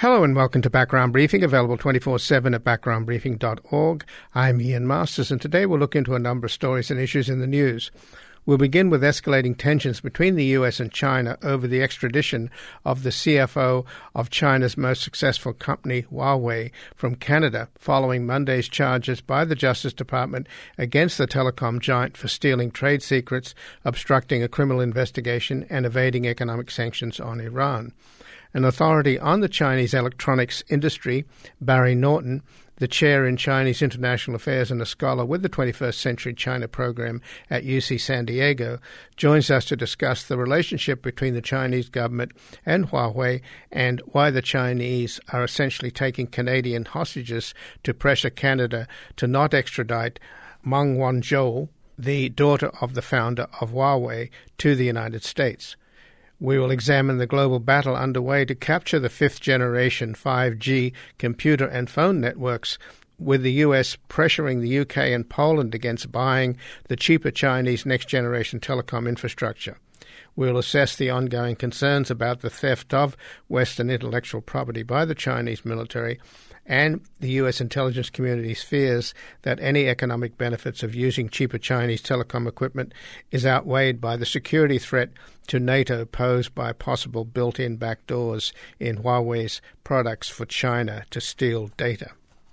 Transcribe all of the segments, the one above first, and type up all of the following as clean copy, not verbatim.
Hello and welcome to Background Briefing, available 24/7 at backgroundbriefing.org. I'm Ian Masters, and today we'll look into a number of stories and issues in the news. We'll begin with escalating tensions between the US and China over the extradition of the CFO of China's most successful company, Huawei, from Canada, following Monday's charges by the Justice Department against the telecom giant for stealing trade secrets, obstructing a criminal investigation, and evading economic sanctions on Iran. An authority on the Chinese electronics industry, Barry Norton, the chair in Chinese international affairs and a scholar with the 21st Century China program at UC San Diego, joins us to discuss the relationship between the Chinese government and Huawei and why the Chinese are essentially taking Canadian hostages to pressure Canada to not extradite Meng Wanzhou, the daughter of the founder of Huawei, to the United States. We will examine the global battle underway to capture the fifth-generation 5G computer and phone networks, with the US pressuring the UK and Poland against buying the cheaper Chinese next-generation telecom infrastructure. We'll assess the ongoing concerns about the theft of Western intellectual property by the Chinese military and the U.S. intelligence community's fears that any economic benefits of using cheaper Chinese telecom equipment is outweighed by the security threat to NATO posed by possible built-in backdoors in Huawei's products for China to steal data.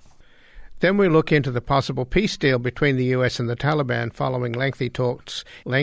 Then we look into the possible peace deal between the U.S. and the Taliban following lengthy talks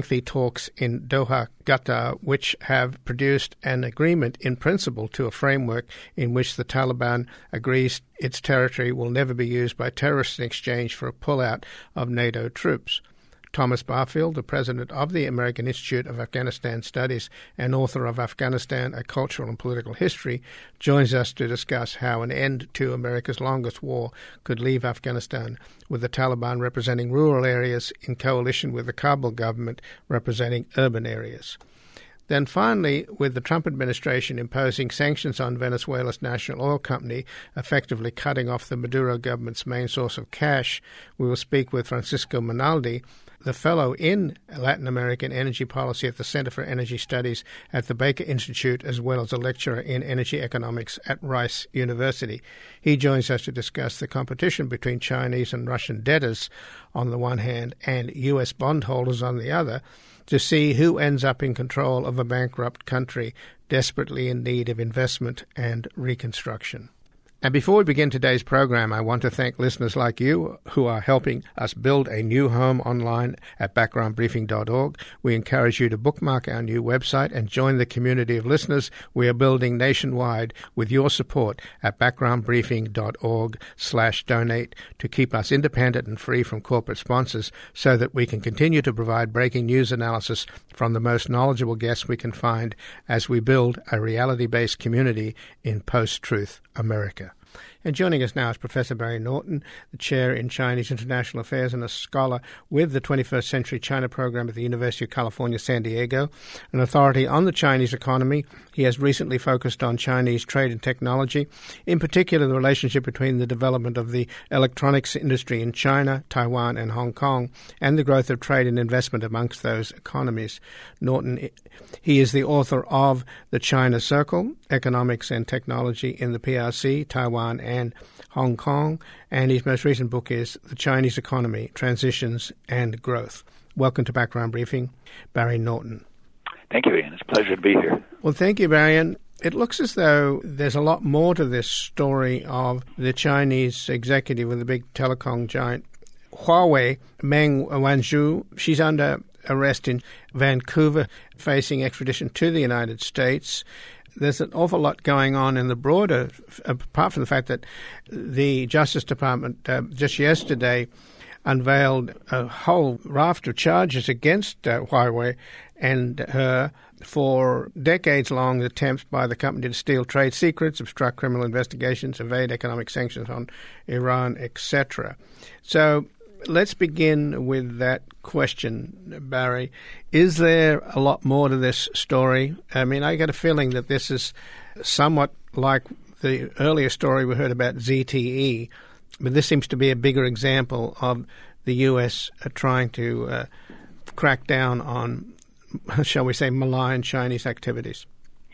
in Doha, Qatar, which have produced an agreement in principle to a framework in which the Taliban agrees its territory will never be used by terrorists in exchange for a pullout of NATO troops. Thomas Barfield, the president of the American Institute of Afghanistan Studies and author of Afghanistan, A Cultural and Political History, joins us to discuss how an end to America's longest war could leave Afghanistan with the Taliban representing rural areas in coalition with the Kabul government representing urban areas. Then finally, with the Trump administration imposing sanctions on Venezuela's national oil company, effectively cutting off the Maduro government's main source of cash, we will speak with Francisco Minaldi, the fellow in Latin American energy policy at the Center for Energy Studies at the Baker Institute, as well as a lecturer in energy economics at Rice University. He joins us to discuss the competition between Chinese and Russian debtors on the one hand and U.S. bondholders on the other, to see who ends up in control of a bankrupt country desperately in need of investment and reconstruction. And before we begin today's program, I want to thank listeners like you who are helping us build a new home online at backgroundbriefing.org. We encourage you to bookmark our new website and join the community of listeners we are building nationwide with your support at backgroundbriefing.org/donate to keep us independent and free from corporate sponsors so that we can continue to provide breaking news analysis from the most knowledgeable guests we can find as we build a reality-based community in post-truth America. And joining us now is Professor Barry Norton, the chair in Chinese international affairs and a scholar with the 21st Century China program at the University of California, San Diego, an authority on the Chinese economy. He has recently focused on Chinese trade and technology, in particular the relationship between the development of the electronics industry in China, Taiwan, and Hong Kong, and the growth of trade and investment amongst those economies. Norton, he is the author of The China Circle, Economics and Technology in the PRC, Taiwan, and Hong Kong, and his most recent book is The Chinese Economy, Transitions and Growth. Welcome to Background Briefing, Barry Norton. Thank you, Ian. It's a pleasure to be here. Well, thank you, Barry. And it looks as though there's a lot more to this story of the Chinese executive with the big telecom giant, Huawei, Meng Wanzhou. She's under arrest in Vancouver, facing extradition to the United States. There's an awful lot going on in the broader, apart from the fact that the Justice Department just yesterday unveiled a whole raft of charges against Huawei and her for decades-long attempts by the company to steal trade secrets, obstruct criminal investigations, evade economic sanctions on Iran, etc. So let's begin with that question, Barry. Is there a lot more to this story? I mean, I get a feeling that this is somewhat like the earlier story we heard about ZTE, but this seems to be a bigger example of the U.S. trying to crack down on, shall we say, malign Chinese activities.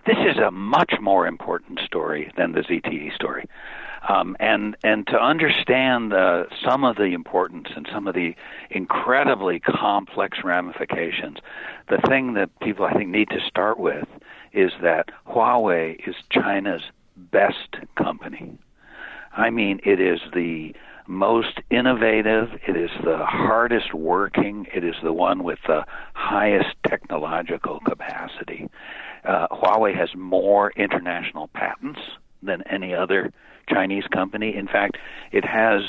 This is a much more important story than the ZTE story. And to understand some of the importance and some of the incredibly complex ramifications, the thing that people, I think, need to start with is that Huawei is China's best company. I mean, it is the most innovative, it is the hardest working, it is the one with the highest technological capacity. Huawei has more international patents than any other Chinese company. In fact, it's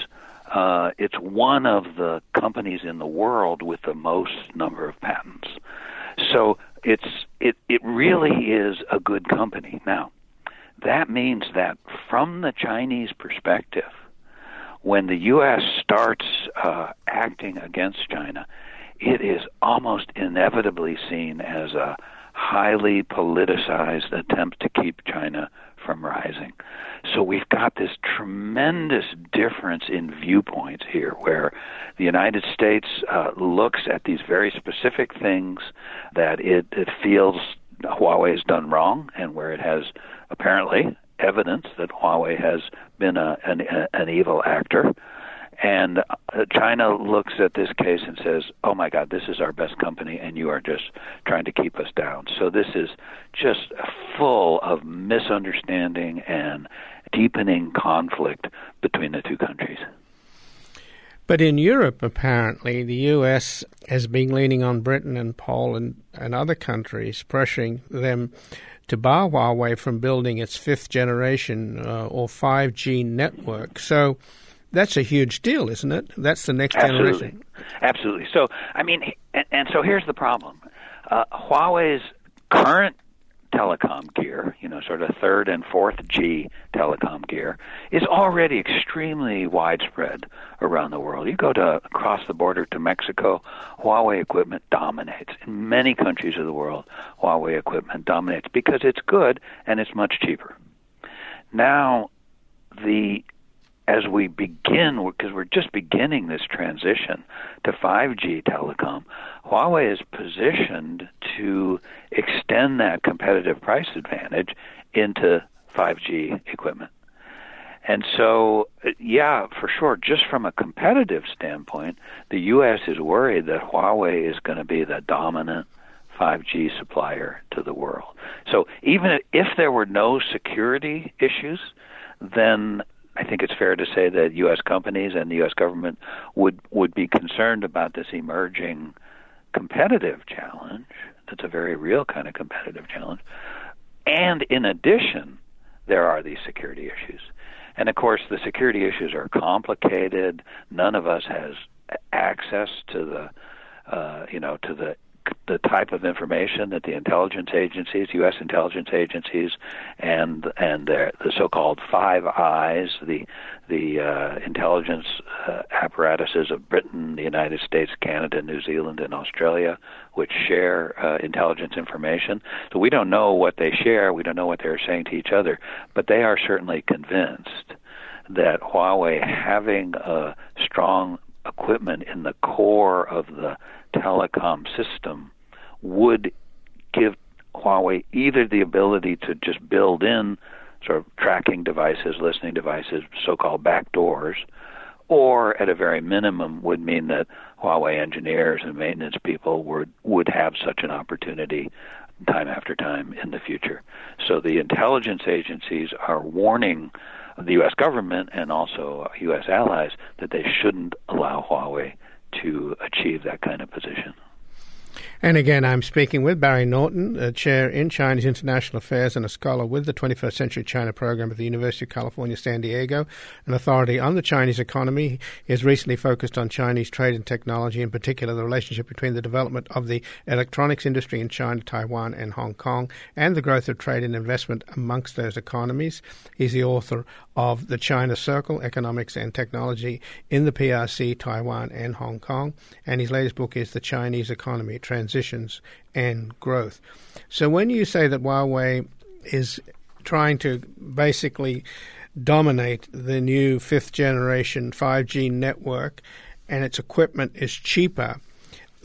one of the companies in the world with the most number of patents. So it really is a good company. Now, that means that from the Chinese perspective, when the U.S. starts acting against China, it is almost inevitably seen as a highly politicized attempt to keep China from rising. So we've got this tremendous difference in viewpoints here, where the United States looks at these very specific things that it feels Huawei has done wrong, and where it has apparently evidence that Huawei has been an evil actor. And China looks at this case and says, oh my God, this is our best company and you are just trying to keep us down. So this is just full of misunderstanding and deepening conflict between the two countries. But in Europe, apparently, the U.S. has been leaning on Britain and Poland and other countries, pressuring them to bar Huawei from building its fifth generation or 5G network. So that's a huge deal, isn't it? That's the next generation. Absolutely. So, I mean, and so here's the problem. Huawei's current telecom gear, sort of third and fourth G telecom gear, is already extremely widespread around the world. You go across the border to Mexico, Huawei equipment dominates. In many countries of the world, Huawei equipment dominates because it's good and it's much cheaper. Now, as we begin, because we're just beginning this transition to 5G telecom, Huawei is positioned to extend that competitive price advantage into 5G equipment. And so, yeah, for sure, just from a competitive standpoint, the U.S. is worried that Huawei is going to be the dominant 5G supplier to the world. So even if there were no security issues, then I think it's fair to say that U.S. companies and the U.S. government would be concerned about this emerging competitive challenge. That's a very real kind of competitive challenge. And in addition, there are these security issues. And of course, the security issues are complicated. None of us has access to the type of information that the intelligence agencies, U.S. intelligence agencies, and the so-called Five Eyes, the intelligence apparatuses of Britain, the United States, Canada, New Zealand, and Australia, which share intelligence information. So we don't know what they share. We don't know what they're saying to each other. But they are certainly convinced that Huawei, having a strong equipment in the core of the telecom system, would give Huawei either the ability to just build in sort of tracking devices, listening devices, so-called backdoors, or at a very minimum would mean that Huawei engineers and maintenance people would have such an opportunity time after time in the future. So the intelligence agencies are warning the U.S. government and also U.S. allies that they shouldn't allow Huawei to achieve that kind of position. And again, I'm speaking with Barry Norton, a chair in Chinese International Affairs and a scholar with the 21st Century China program at the University of California, San Diego, an authority on the Chinese economy. He has recently focused on Chinese trade and technology, in particular the relationship between the development of the electronics industry in China, Taiwan, and Hong Kong, and the growth of trade and investment amongst those economies. He's the author of The China Circle, Economics and Technology in the PRC, Taiwan, and Hong Kong. And his latest book is The Chinese Economy, Transitions and Growth. So when you say that Huawei is trying to basically dominate the new fifth generation 5G network and its equipment is cheaper,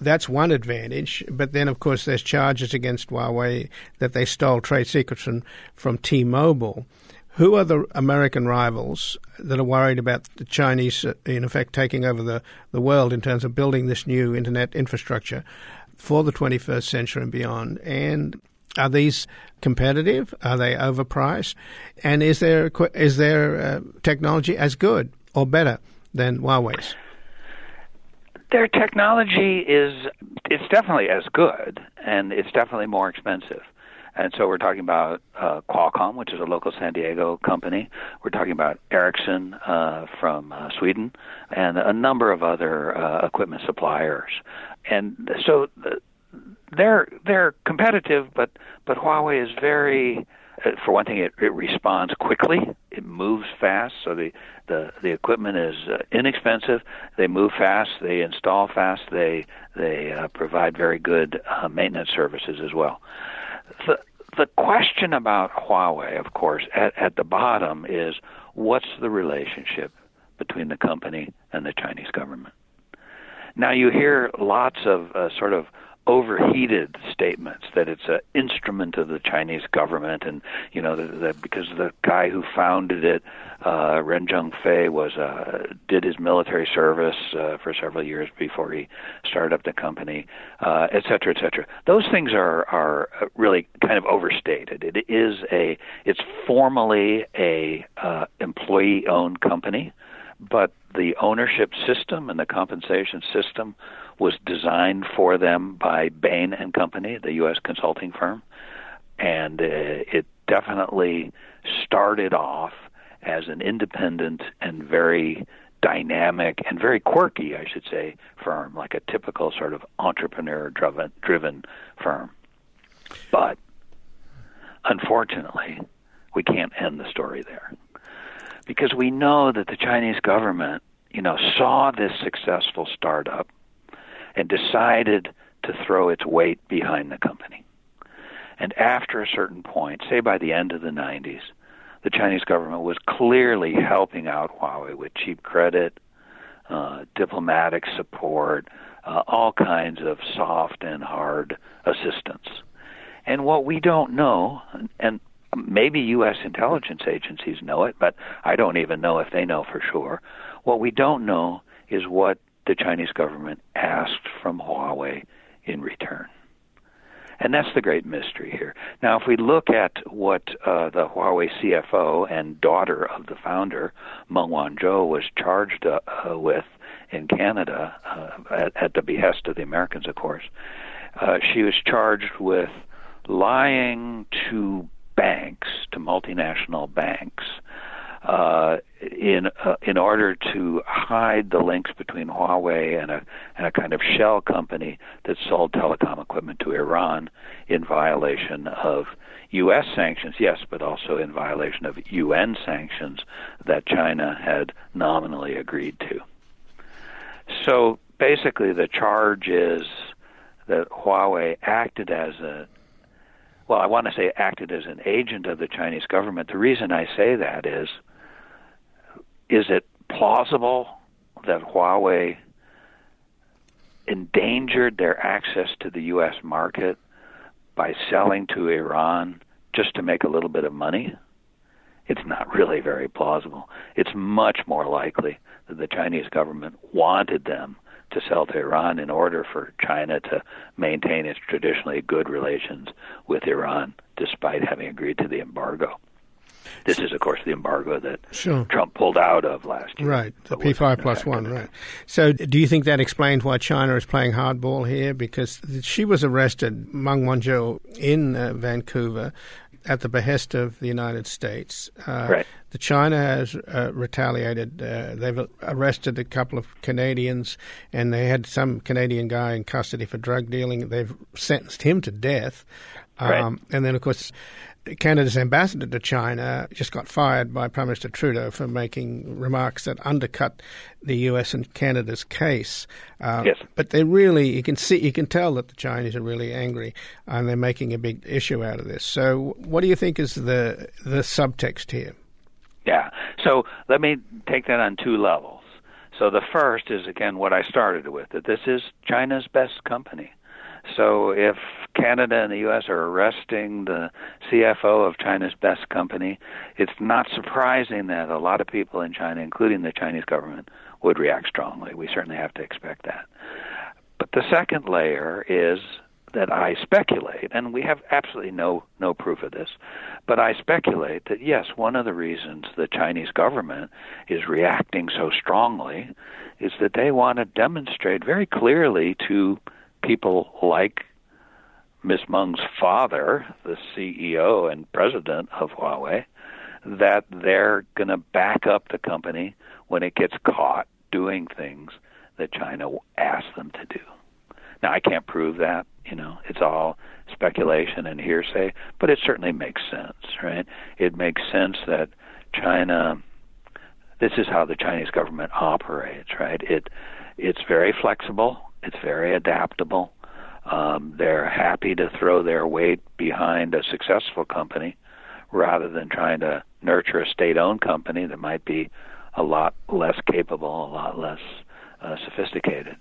that's one advantage. But then, of course, there's charges against Huawei that they stole trade secrets from T-Mobile. Who are the American rivals that are worried about the Chinese, in effect, taking over the world in terms of building this new internet infrastructure for the 21st century and beyond? And are these competitive? Are they overpriced? And is their technology as good or better than Huawei's? Their technology it's definitely as good, and it's definitely more expensive. And so we're talking about Qualcomm, which is a local San Diego company. We're talking about Ericsson from Sweden, and a number of other equipment suppliers. And so they're competitive, but Huawei is very, for one thing, it responds quickly. It moves fast, so the equipment is inexpensive. They move fast. They install fast. They provide very good maintenance services as well. The question about Huawei, of course, at the bottom is what's the relationship between the company and the Chinese government? Now, you hear lots of sort of overheated statements that it's an instrument of the Chinese government, and because the guy who founded it, Ren Zhengfei, did his military service for several years before he started up the company, et cetera, et cetera. Those things are really kind of overstated. It's formally a employee-owned company, but the ownership system and the compensation system was designed for them by Bain & Company, the U.S. consulting firm, and it definitely started off as an independent and very dynamic and very quirky, I should say, firm, like a typical sort of entrepreneur-driven firm. But unfortunately, we can't end the story there, because we know that the Chinese government, saw this successful startup and decided to throw its weight behind the company. And after a certain point, say by the end of the 90s, the Chinese government was clearly helping out Huawei with cheap credit, diplomatic support, all kinds of soft and hard assistance. And what we don't know, and maybe U.S. intelligence agencies know it, but I don't even know if they know for sure, what we don't know is what the Chinese government asked from Huawei in return. And that's the great mystery here. Now, if we look at what the Huawei CFO and daughter of the founder, Meng Wanzhou, was charged with in Canada, at the behest of the Americans, of course, she was charged with lying to banks, to multinational banks, in order to hide the links between Huawei and a kind of shell company that sold telecom equipment to Iran in violation of U.S. sanctions, yes, but also in violation of UN sanctions that China had nominally agreed to. So basically the charge is that Huawei acted as acted as an agent of the Chinese government. The reason I say that is it plausible that Huawei endangered their access to the U.S. market by selling to Iran just to make a little bit of money? It's not really very plausible. It's much more likely that the Chinese government wanted them to sell to Iran in order for China to maintain its traditionally good relations with Iran, despite having agreed to the embargo. This is, of course, the embargo that Trump pulled out of last year. Right, the P5+1, right. So do you think that explains why China is playing hardball here? Because she was arrested, Meng Wanzhou, in Vancouver at the behest of the United States. Right. The China has retaliated. They've arrested a couple of Canadians, and they had some Canadian guy in custody for drug dealing. They've sentenced him to death. Right. And then, of course, Canada's ambassador to China just got fired by Prime Minister Trudeau for making remarks that undercut the U.S. and Canada's case. Yes. But they really, you can tell that the Chinese are really angry, and they're making a big issue out of this. So, what do you think is the subtext here? Yeah. So let me take that on two levels. So the first is, again, what I started with, that this is China's best company. So if Canada and the U.S. are arresting the CFO of China's best company, it's not surprising that a lot of people in China, including the Chinese government, would react strongly. We certainly have to expect that. But the second layer is that I speculate, and we have absolutely no proof of this, but I speculate that, yes, one of the reasons the Chinese government is reacting so strongly is that they want to demonstrate very clearly to people like Ms. Meng's father, the CEO and president of Huawei, that they're going to back up the company when it gets caught doing things that China asks them to do. Now, I can't prove that, it's all speculation and hearsay, but it certainly makes sense, right? It makes sense that China, this is how the Chinese government operates, right? It's very flexible, it's very adaptable. They're happy to throw their weight behind a successful company rather than trying to nurture a state-owned company that might be a lot less capable, a lot less sophisticated.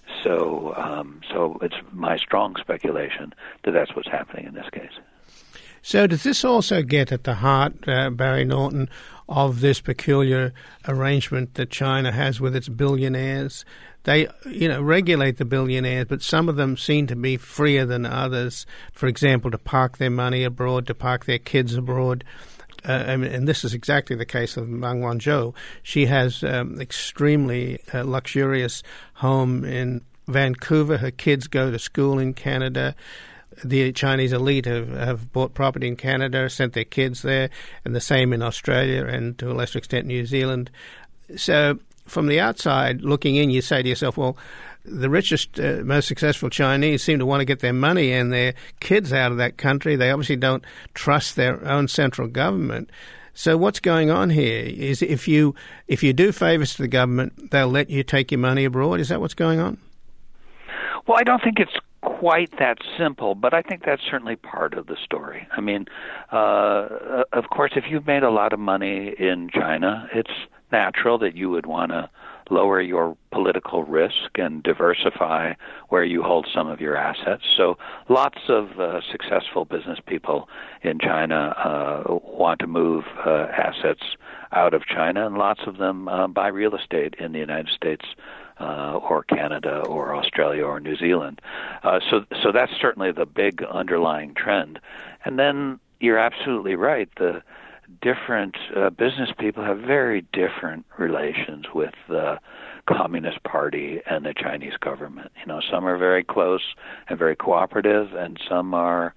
So it's my strong speculation that that's what's happening in this case. So does this also get at the heart, Barry Norton, of this peculiar arrangement that China has with its billionaires? They, regulate the billionaires, but some of them seem to be freer than others. For example, to park their money abroad, to park their kids abroad. And this is exactly the case of Meng Wanzhou. She has extremely luxurious home in Vancouver. Her kids go to school in Canada. The Chinese elite have bought property in Canada, sent their kids there, and the same in Australia and to a lesser extent New Zealand. So from the outside looking in, you say to yourself, well, the richest, most successful Chinese seem to want to get their money and their kids out of that country. They obviously don't trust their own central government. So what's going on here is if you do favors to the government, they'll let you take your money abroad. Is that what's going on? Well, I don't think it's quite that simple, but I think that's certainly part of the story. I mean, of course, if you've made a lot of money in China, it's natural that you would want to lower your political risk and diversify where you hold some of your assets. So lots of successful business people in China want to move assets out of China, and lots of them buy real estate in the United States or Canada or Australia or New Zealand. So that's certainly the big underlying trend. And then you're absolutely right. The different business people have very different relations with the Communist Party and the Chinese government. Some are very close and very cooperative, and some are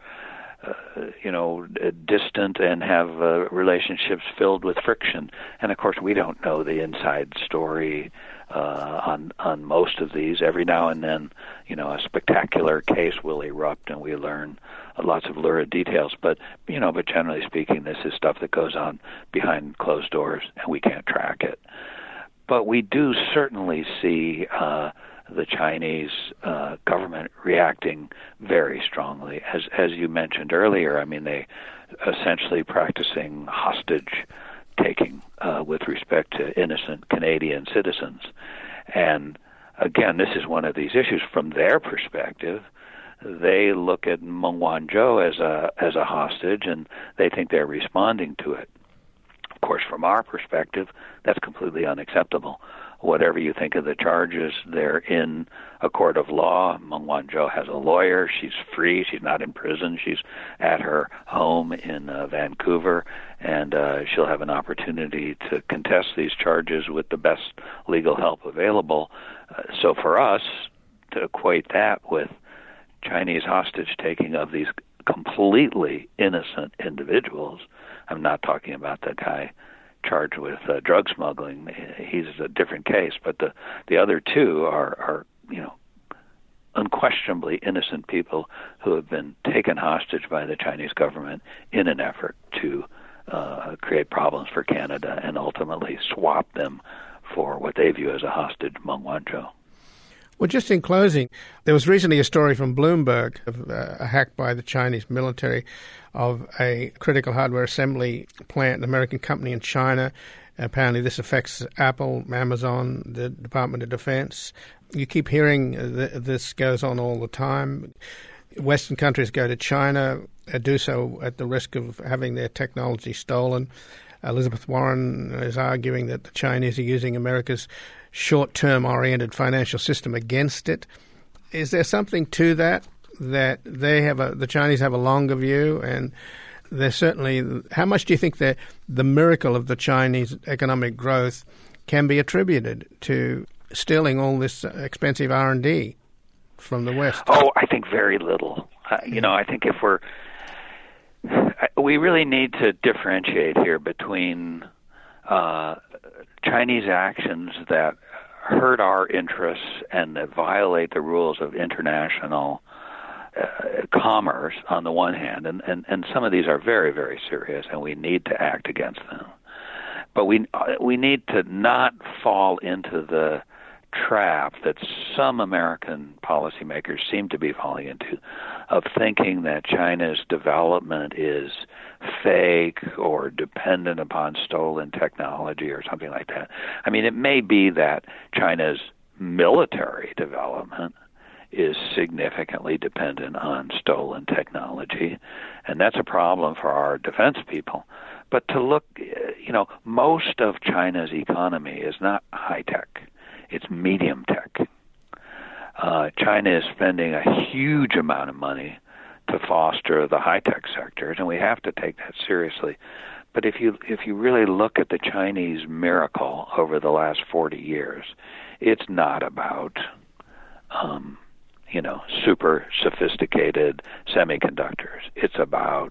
distant and have relationships filled with friction. And of course, we don't know the inside story on most of these. Every now and then, a spectacular case will erupt, and we learn lots of lurid details. But generally speaking, this is stuff that goes on behind closed doors, and we can't track it. But we do certainly see the Chinese government reacting very strongly. As you mentioned earlier, I mean, they essentially practicing hostage-taking with respect to innocent Canadian citizens. And again, this is one of these issues from their perspective. They look at Meng Wanzhou as a hostage, and they think they're responding to it. Of course, from our perspective, that's completely unacceptable. Whatever you think of the charges, they're in a court of law. Meng Wanzhou has a lawyer. She's free. She's not in prison. She's at her home in Vancouver, and she'll have an opportunity to contest these charges with the best legal help available. So for us to equate that with Chinese hostage-taking of these completely innocent individuals, I'm not talking about the guy charged with drug smuggling. He's a different case, but the other two are unquestionably innocent people who have been taken hostage by the Chinese government in an effort to create problems for Canada and ultimately swap them for what they view as a hostage, Meng Wanzhou. Well, just in closing, there was recently a story from Bloomberg of a hack by the Chinese military of a critical hardware assembly plant, an American company in China. Apparently this affects Apple, Amazon, the Department of Defense. You keep hearing this goes on all the time. Western countries go to China, do so at the risk of having their technology stolen. Elizabeth Warren is arguing that the Chinese are using America's short-term oriented financial system against it. Is there something to that the Chinese have a longer view, and they're certainly, how much do you think the miracle of the Chinese economic growth can be attributed to stealing all this expensive R&D from the West? Oh, I think very little. I think we really need to differentiate here between Chinese actions that hurt our interests and that violate the rules of international commerce on the one hand, and some of these are very, very serious, and we need to act against them. But we need to not fall into the trap that some American policymakers seem to be falling into, of thinking that China's development is fake or dependent upon stolen technology or something like that. I mean, it may be that China's military development is significantly dependent on stolen technology, and that's a problem for our defense people. But to look, most of China's economy is not high-tech. It's medium tech. China is spending a huge amount of money to foster the high-tech sectors, and we have to take that seriously. But if you really look at the Chinese miracle over the last 40 years, it's not about super sophisticated semiconductors. It's about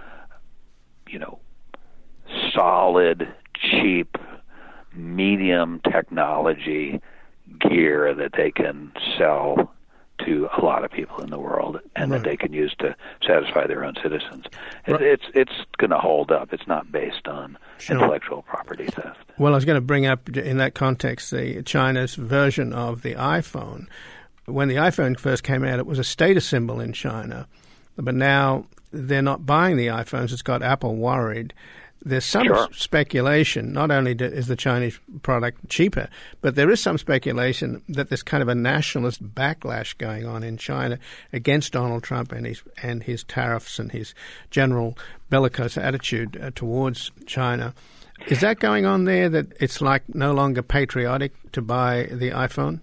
solid, cheap, medium technology gear that they can sell to a lot of people in the world, and that they can use to satisfy their own citizens. It's going to hold up. It's not based on intellectual property theft. Well, I was going to bring up in that context China's version of the iPhone. When the iPhone first came out, it was a status symbol in China, but now they're not buying the iPhones. It's got Apple worried. There's some speculation, not only is the Chinese product cheaper, but there is some speculation that there's kind of a nationalist backlash going on in China against Donald Trump and his tariffs and his general bellicose attitude towards China. Is that going on there, that it's like no longer patriotic to buy the iPhone?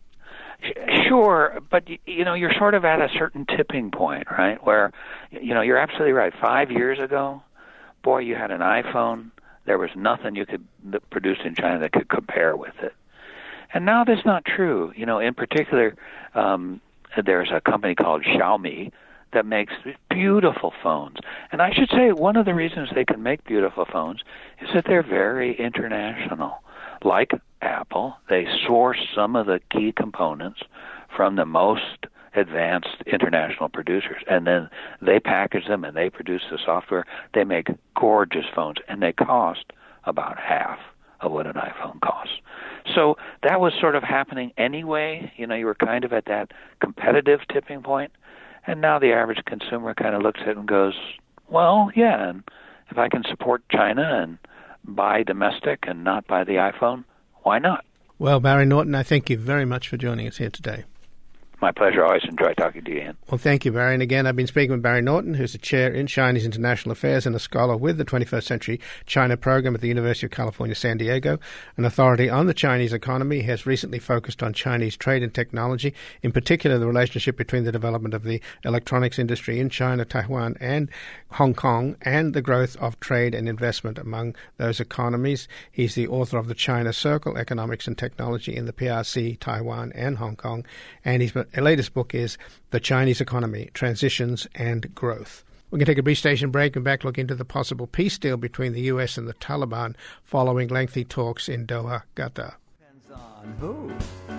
Sure, but you're sort of at a certain tipping point, right? Where you're absolutely right. 5 years ago, boy, you had an iPhone. There was nothing you could produce in China that could compare with it. And now that's not true. In particular, there's a company called Xiaomi that makes beautiful phones. And I should say one of the reasons they can make beautiful phones is that they're very international. Like Apple, they source some of the key components from the most advanced international producers, and then they package them and they produce the software. They make gorgeous phones, and they cost about half of what an iPhone costs. So that was sort of happening anyway. You were kind of at that competitive tipping point, and now the average consumer kind of looks at it and goes, well, yeah, and if I can support China and buy domestic and not buy the iPhone, why not? Well, Barry Norton, I thank you very much for joining us here today. My pleasure. I always enjoy talking to you, Ian. Well, thank you, Barry. And again, I've been speaking with Barry Norton, who's a chair in Chinese International Affairs and a scholar with the 21st Century China program at the University of California, San Diego. An authority on the Chinese economy, he has recently focused on Chinese trade and technology, in particular the relationship between the development of the electronics industry in China, Taiwan, and Hong Kong, and the growth of trade and investment among those economies. He's the author of the China Circle, Economics and Technology in the PRC, Taiwan, and Hong Kong. And his latest book is The Chinese Economy, Transitions and Growth. We're going to take a brief station break and back look into the possible peace deal between the U.S. and the Taliban following lengthy talks in Doha, Qatar. Depends on who.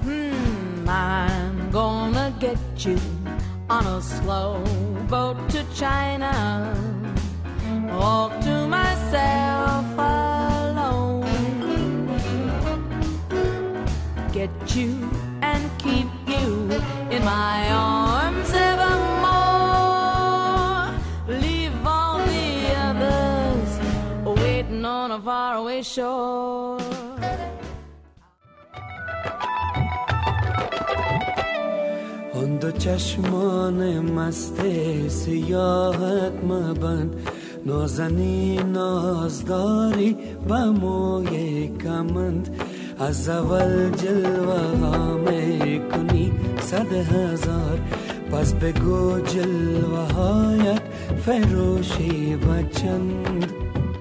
I'm gonna get you on a slow boat to China, all to myself alone. Get you and keep you in my arms evermore. Leave all the others waiting on a faraway shore. اون دو چشمان مست سیاحت مبند نازنی نازداری و موی کمند از اول جلوه ها میکنی 100,000 پس بگو جلوه هایت فروشی و چند.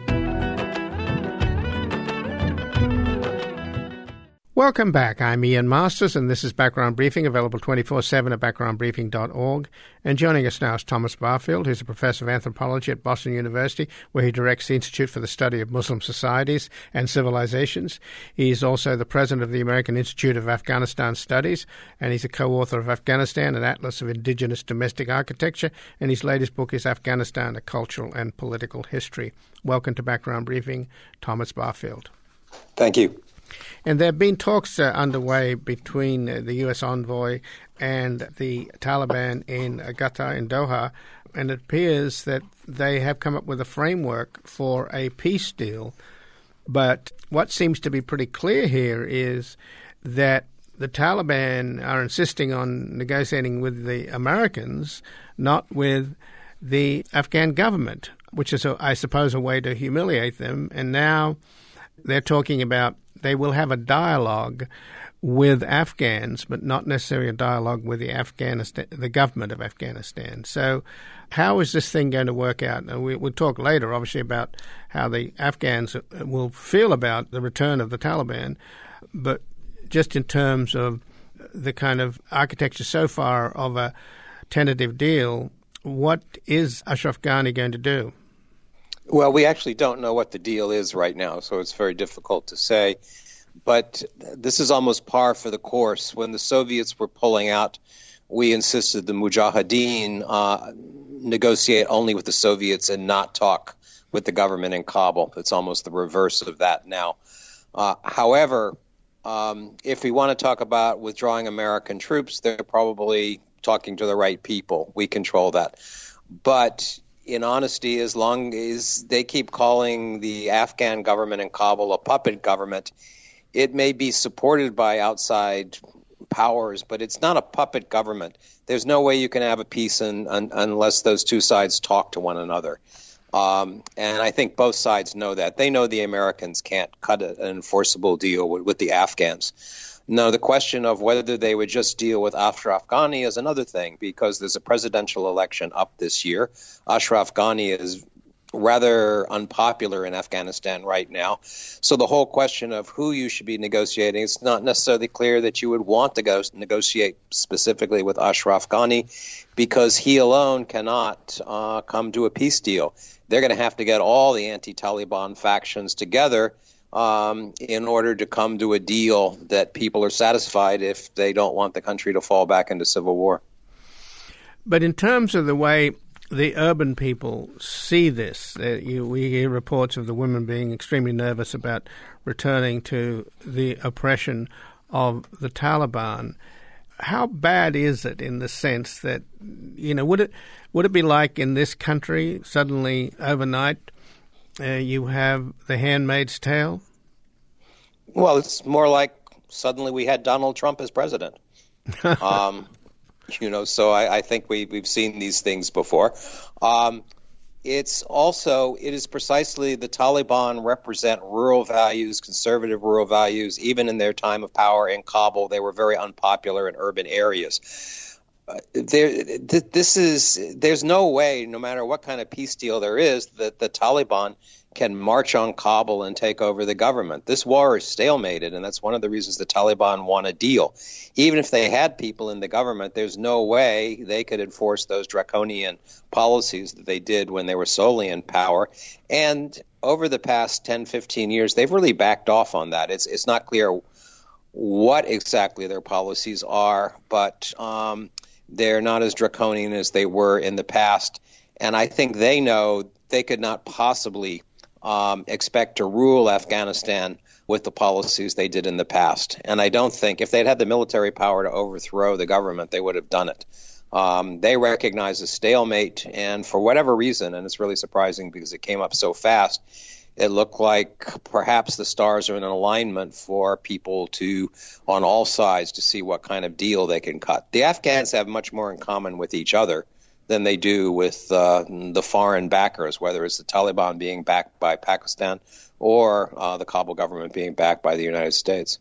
Welcome back. I'm Ian Masters, and this is Background Briefing, available 24/7 at backgroundbriefing.org. And joining us now is Thomas Barfield, who's a professor of anthropology at Boston University, where he directs the Institute for the Study of Muslim Societies and Civilizations. He's also the president of the American Institute of Afghanistan Studies, and he's a co-author of Afghanistan, an Atlas of Indigenous Domestic Architecture, and his latest book is Afghanistan, A Cultural and Political History. Welcome to Background Briefing, Thomas Barfield. Thank you. And there have been talks underway between the U.S. envoy and the Taliban in Qatar, in Doha, and it appears that they have come up with a framework for a peace deal. But what seems to be pretty clear here is that the Taliban are insisting on negotiating with the Americans, not with the Afghan government, which is, I suppose, a way to humiliate them. And now they're talking about they will have a dialogue with Afghans, but not necessarily a dialogue with the government of Afghanistan. So how is this thing going to work out? And we'll talk later, obviously, about how the Afghans will feel about the return of the Taliban. But just in terms of the kind of architecture so far of a tentative deal, what is Ashraf Ghani going to do? Well, we actually don't know what the deal is right now, so it's very difficult to say. But this is almost par for the course. When the Soviets were pulling out, we insisted the Mujahideen negotiate only with the Soviets and not talk with the government in Kabul. It's almost the reverse of that now. However, if we want to talk about withdrawing American troops, they're probably talking to the right people. We control that. But in honesty, as long as they keep calling the Afghan government in Kabul a puppet government, it may be supported by outside powers, but it's not a puppet government. There's no way you can have a peace unless those two sides talk to one another. And I think both sides know that. They know the Americans can't cut an enforceable deal with the Afghans. Now, the question of whether they would just deal with Ashraf Ghani is another thing, because there's a presidential election up this year. Ashraf Ghani is rather unpopular in Afghanistan right now. So the whole question of who you should be negotiating, it's not necessarily clear that you would want to go negotiate specifically with Ashraf Ghani, because he alone cannot come to a peace deal. They're going to have to get all the anti-Taliban factions together in order to come to a deal that people are satisfied if they don't want the country to fall back into civil war. But in terms of the way the urban people see this, we hear reports of the women being extremely nervous about returning to the oppression of the Taliban. How bad is it in the sense that, would it be like in this country, suddenly overnight, you have The Handmaid's Tale? Well, it's more like suddenly we had Donald Trump as president. So I think we've seen these things before. It is precisely the Taliban represent rural values, conservative rural values. Even in their time of power in Kabul, they were very unpopular in urban areas. There's no way, no matter what kind of peace deal there is, that the Taliban can march on Kabul and take over the government. This war is stalemated, and that's one of the reasons the Taliban want a deal. Even if they had people in the government, there's no way they could enforce those draconian policies that they did when they were solely in power. And over the past 10, 15 years, they've really backed off on that. It's not clear what exactly their policies are, but they're not as draconian as they were in the past. And I think they know they could not possibly expect to rule Afghanistan with the policies they did in the past. And I don't think if they'd had the military power to overthrow the government, they would have done it. They recognize a stalemate, and for whatever reason, and it's really surprising because it came up so fast, it looked like perhaps the stars are in alignment for people on all sides, to see what kind of deal they can cut. The Afghans have much more in common with each other than they do with the foreign backers, whether it's the Taliban being backed by Pakistan or the Kabul government being backed by the United States.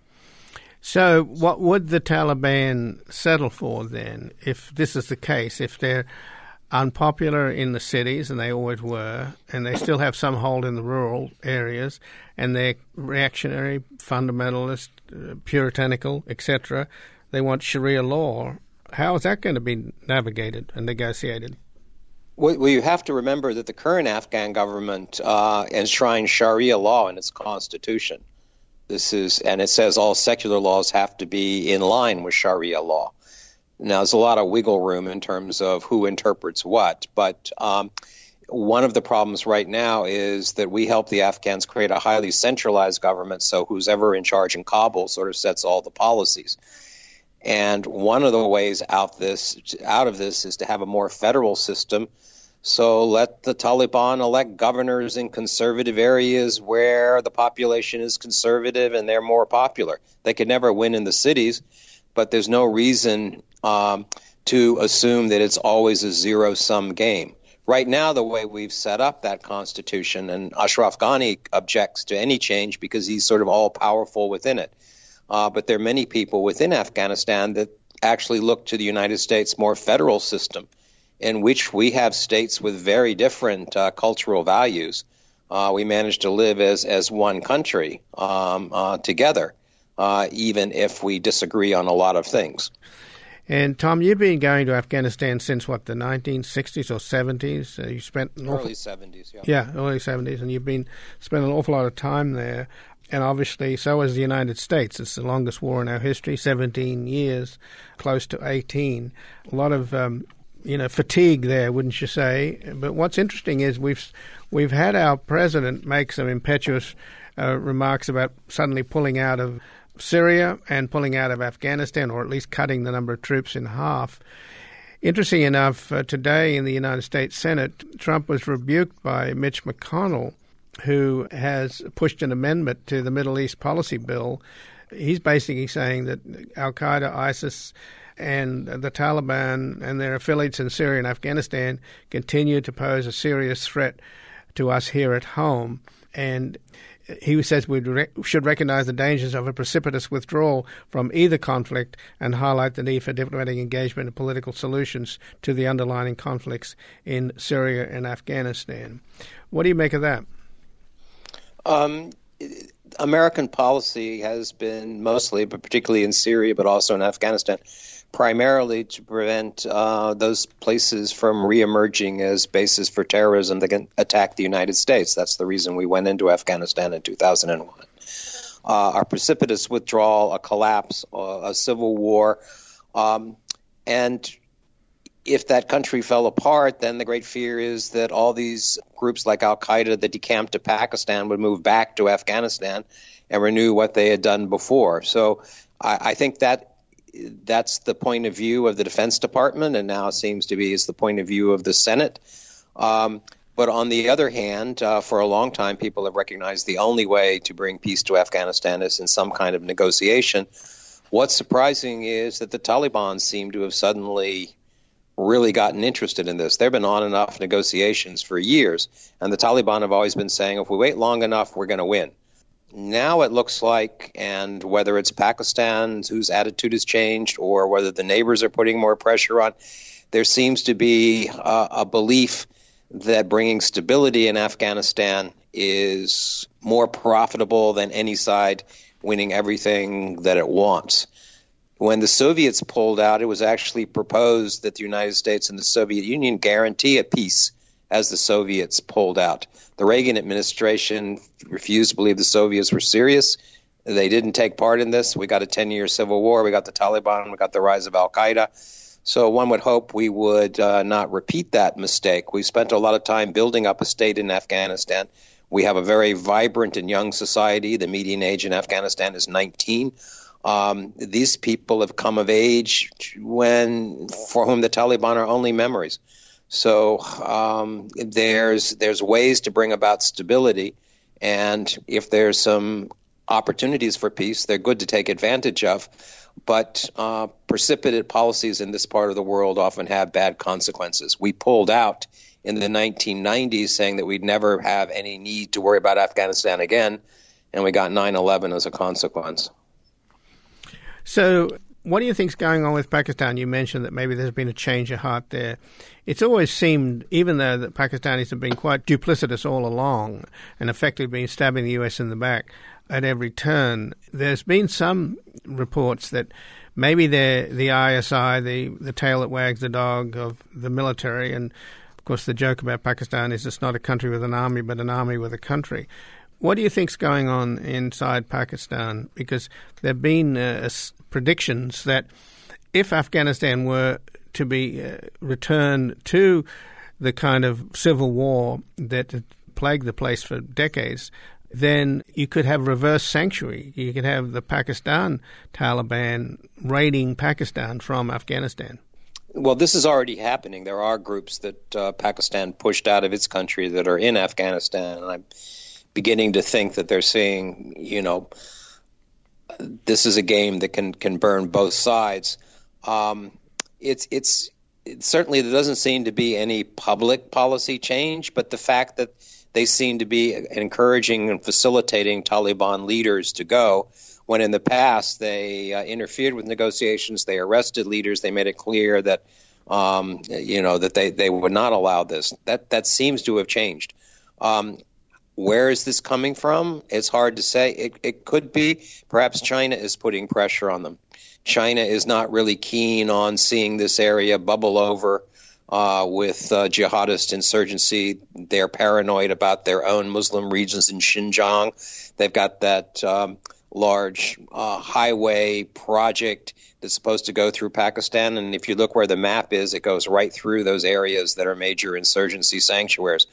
So what would the Taliban settle for then, if this is the case, if they're unpopular in the cities, and they always were, and they still have some hold in the rural areas, and they're reactionary, fundamentalist, puritanical, etc., they want Sharia law. How is that going to be navigated and negotiated? Well, you have to remember that the current Afghan government enshrines Sharia law in its constitution. And it says all secular laws have to be in line with Sharia law. Now, there's a lot of wiggle room in terms of who interprets what, but one of the problems right now is that we help the Afghans create a highly centralized government, so who's ever in charge in Kabul sort of sets all the policies. And one of the ways out of this is to have a more federal system. So let the Taliban elect governors in conservative areas where the population is conservative and they're more popular. They could never win in the cities, but there's no reason to assume that it's always a zero-sum game. Right now, the way we've set up that constitution, and Ashraf Ghani objects to any change because he's sort of all-powerful within it. But there are many people within Afghanistan that actually look to the United States' more federal system, in which we have states with very different cultural values. We manage to live as one country together, even if we disagree on a lot of things. And Tom, you've been going to Afghanistan since what, the 1960s or 70s? You spent early 70s, yeah. Yeah, early 70s, and you've spent an awful lot of time there. And obviously, so has the United States. It's the longest war in our history, 17 years, close to 18. A lot of fatigue there, wouldn't you say? But what's interesting is we've had our president make some impetuous remarks about suddenly pulling out of Syria and pulling out of Afghanistan, or at least cutting the number of troops in half. Interesting enough, today in the United States Senate, Trump was rebuked by Mitch McConnell, who has pushed an amendment to the Middle East policy bill. He's basically saying that Al-Qaeda, ISIS, and the Taliban and their affiliates in Syria and Afghanistan continue to pose a serious threat to us here at home. And he says we should recognize the dangers of a precipitous withdrawal from either conflict and highlight the need for diplomatic engagement and political solutions to the underlying conflicts in Syria and Afghanistan. What do you make of that? American policy has been mostly, but particularly in Syria, but also in Afghanistan, primarily to prevent those places from reemerging as bases for terrorism that can attack the United States. That's the reason we went into Afghanistan in 2001. Our precipitous withdrawal, a collapse, a civil war, and if that country fell apart, then the great fear is that all these groups like Al-Qaeda that decamped to Pakistan would move back to Afghanistan and renew what they had done before. So I think that's the point of view of the Defense Department, and now it seems to be is the point of view of the Senate. But on the other hand, for a long time, people have recognized the only way to bring peace to Afghanistan is in some kind of negotiation. What's surprising is that the Taliban seem to have suddenly really gotten interested in this. There have been on and off negotiations for years, and the Taliban have always been saying, if we wait long enough, we're going to win. Now it looks like, and whether it's Pakistan whose attitude has changed or whether the neighbors are putting more pressure on, there seems to be a belief that bringing stability in Afghanistan is more profitable than any side winning everything that it wants. When the Soviets pulled out, it was actually proposed that the United States and the Soviet Union guarantee a peace as the Soviets pulled out. The Reagan administration refused to believe the Soviets were serious. They didn't take part in this. We got a 10-year civil war. We got the Taliban. We got the rise of Al-Qaeda. So one would hope we would not repeat that mistake. We spent a lot of time building up a state in Afghanistan. We have a very vibrant and young society. The median age in Afghanistan is 19. These people have come of age for whom the Taliban are only memories. So there's ways to bring about stability. And if there's some opportunities for peace, they're good to take advantage of. But precipitate policies in this part of the world often have bad consequences. We pulled out in the 1990s saying that we'd never have any need to worry about Afghanistan again, and we got 9/11 as a consequence. So what do you think's going on with Pakistan? You mentioned that maybe there's been a change of heart there. It's always seemed, even though the Pakistanis have been quite duplicitous all along and effectively been stabbing the US in the back at every turn, there's been some reports that maybe they're the ISI, the tail that wags the dog of the military. And, of course, the joke about Pakistan is it's not a country with an army, but an army with a country. What do you think's going on inside Pakistan? Because there have been predictions that if Afghanistan were to be returned to the kind of civil war that had plagued the place for decades, then you could have reverse sanctuary. You could have the Pakistan Taliban raiding Pakistan from Afghanistan. Well, this is already happening. There are groups that Pakistan pushed out of its country that are in Afghanistan, and I'm beginning to think that they're saying, this is a game that can burn both sides. It's certainly there doesn't seem to be any public policy change, but the fact that they seem to be encouraging and facilitating Taliban leaders to go, when in the past they interfered with negotiations, they arrested leaders, they made it clear that that they would not allow this. That seems to have changed. Where is this coming from? It's hard to say. It could be perhaps China is putting pressure on them. China is not really keen on seeing this area bubble over with jihadist insurgency. They're paranoid about their own Muslim regions in Xinjiang. They've got that large highway project that's supposed to go through Pakistan. And if you look where the map is, it goes right through those areas that are major insurgency sanctuaries.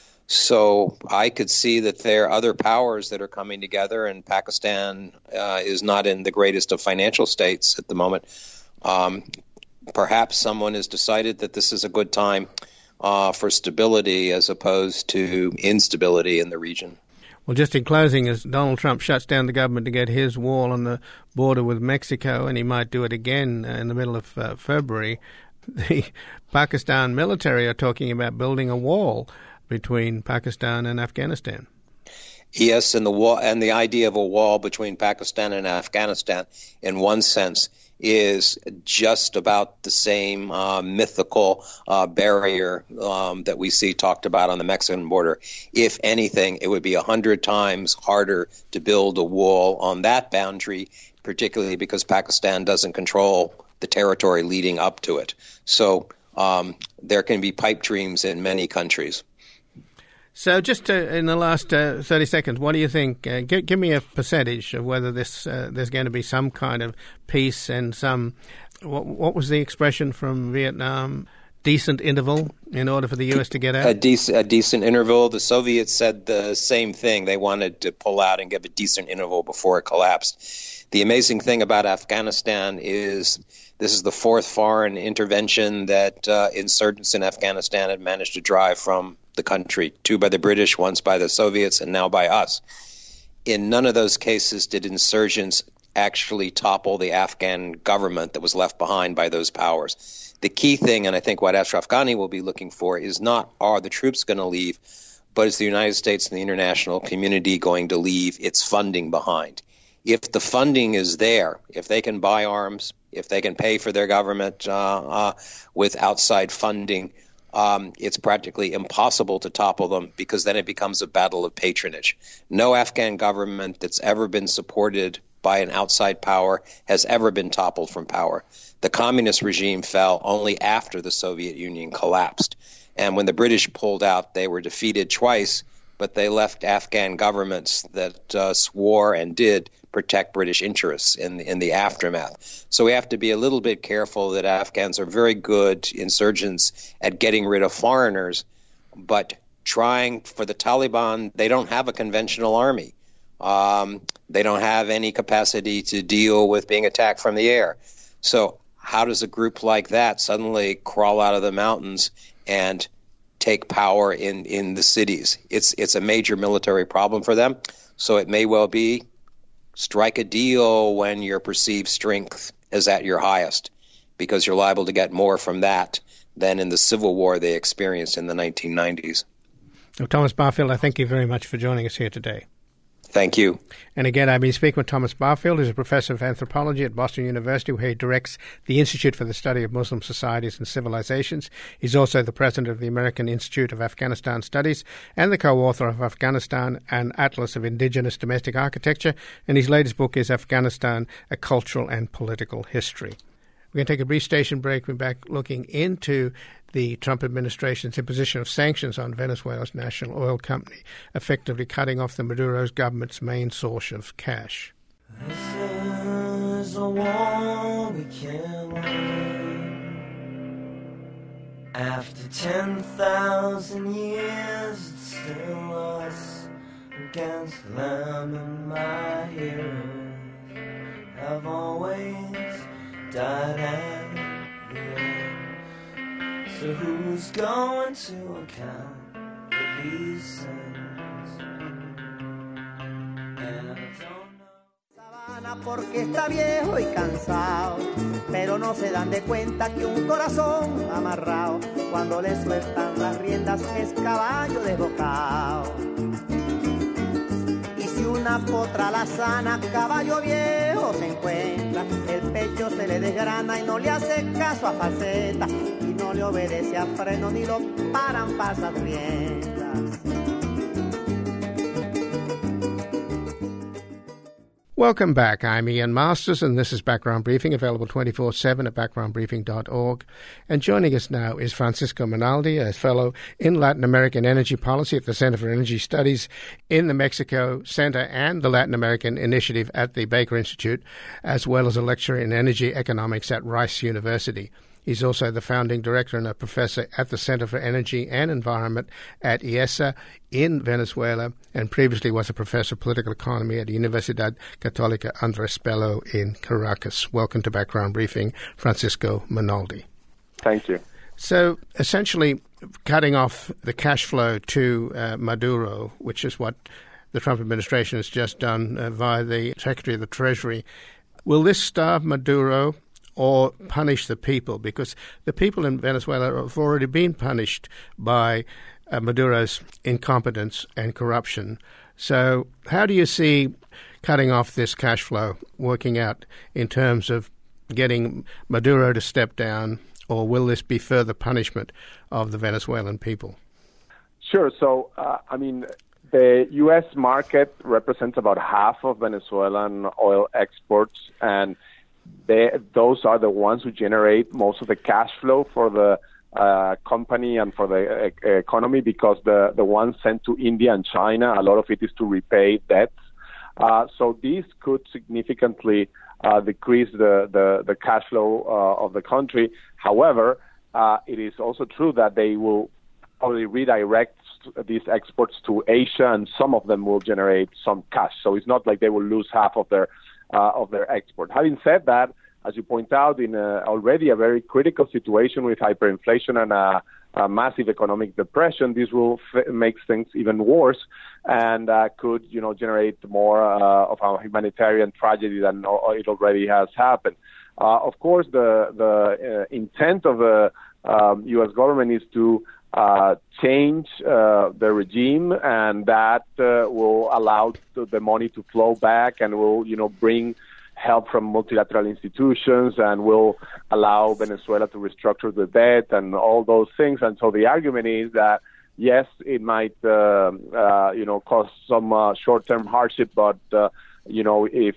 So I could see that there are other powers that are coming together, and Pakistan is not in the greatest of financial states at the moment. Perhaps someone has decided that this is a good time for stability as opposed to instability in the region. Well, just in closing, as Donald Trump shuts down the government to get his wall on the border with Mexico, and he might do it again in the middle of February, the Pakistan military are talking about building a wall between Pakistan and Afghanistan. Yes, and the idea of a wall between Pakistan and Afghanistan, in one sense, is just about the same mythical barrier that we see talked about on the Mexican border. If anything, it would be 100 times harder to build a wall on that boundary, particularly because Pakistan doesn't control the territory leading up to it. So there can be pipe dreams in many countries. So just in the last 30 seconds, what do you think? Give me a percentage of whether there's going to be some kind of peace and some, what was the expression from Vietnam, decent interval in order for the U.S. to get out? A decent interval. The Soviets said the same thing. They wanted to pull out and give a decent interval before it collapsed. The amazing thing about Afghanistan is this is the fourth foreign intervention that insurgents in Afghanistan have managed to drive from the country, 2 by the British, once by the Soviets, and now by us. In none of those cases did insurgents actually topple the Afghan government that was left behind by those powers. The key thing, and I think what Ashraf Ghani will be looking for, is not are the troops going to leave, but is the United States and the international community going to leave its funding behind? If the funding is there, if they can buy arms, if they can pay for their government with outside funding, it's practically impossible to topple them, because then it becomes a battle of patronage. No Afghan government that's ever been supported by an outside power has ever been toppled from power. The communist regime fell only after the Soviet Union collapsed. And when the British pulled out, they were defeated twice, but they left Afghan governments that swore and did protect British interests in the aftermath. So we have to be a little bit careful that Afghans are very good insurgents at getting rid of foreigners, but trying for the Taliban, they don't have a conventional army. They don't have any capacity to deal with being attacked from the air. So how does a group like that suddenly crawl out of the mountains and take power in the cities. It's a major military problem for them. So it may well be strike a deal when your perceived strength is at your highest, because you're liable to get more from that than in the civil war they experienced in the 1990s. Well, Thomas Barfield, I thank you very much for joining us here today. Thank you. And again, I've been speaking with Thomas Barfield, who's a professor of anthropology at Boston University, where he directs the Institute for the Study of Muslim Societies and Civilizations. He's also the president of the American Institute of Afghanistan Studies and the co-author of Afghanistan, an Atlas of Indigenous Domestic Architecture. And his latest book is Afghanistan, A Cultural and Political History. We're going to take a brief station break. We're back looking into the Trump administration's imposition of sanctions on Venezuela's national oil company, effectively cutting off the Maduro's government's main source of cash. This is a war we can't win. After 10,000 years, it's still us against them, and my heroes have always died at the end. So who's going to account for these sins? And I don't know. Sabana porque está viejo y cansado, pero no se dan de cuenta que un corazón amarrado, cuando le sueltan las riendas es caballo desbocado. Y si una potra la sana, caballo viejo se encuentra, el pecho se le desgrana y no le hace caso a falseta, y no le obedece a freno ni lo paran pasas riendas. Welcome back. I'm Ian Masters, and this is Background Briefing, available 24/7 at backgroundbriefing.org. And joining us now is Francisco Minaldi, a fellow in Latin American Energy Policy at the Center for Energy Studies in the Mexico Center and the Latin American Initiative at the Baker Institute, as well as a lecturer in energy economics at Rice University. He's also the founding director and a professor at the Center for Energy and Environment at IESA in Venezuela, and previously was a professor of political economy at Universidad Católica Andrés Bello in Caracas. Welcome to Background Briefing, Francisco Minaldi. Thank you. So essentially cutting off the cash flow to Maduro, which is what the Trump administration has just done via the Secretary of the Treasury. Will this starve Maduro or punish the people? Because the people in Venezuela have already been punished by Maduro's incompetence and corruption. So how do you see cutting off this cash flow working out in terms of getting Maduro to step down, or will this be further punishment of the Venezuelan people? Sure. So, the U.S. market represents about half of Venezuelan oil exports, and those are the ones who generate most of the cash flow for the company and for the economy, because the ones sent to India and China, a lot of it is to repay debts. So these could significantly decrease the cash flow of the country. However, it is also true that they will probably redirect these exports to Asia, and some of them will generate some cash. So it's not like they will lose half of their export. Having said that, as you point out, in already a very critical situation with hyperinflation and a massive economic depression, this will make things even worse, and could, generate more of a humanitarian tragedy than it already has happened. Of course, the intent of the U.S. government is to change the regime, and that will allow the money to flow back, and will, bring help from multilateral institutions, and will allow Venezuela to restructure the debt and all those things. And so the argument is that, yes, it might, cause some short-term hardship, but, if,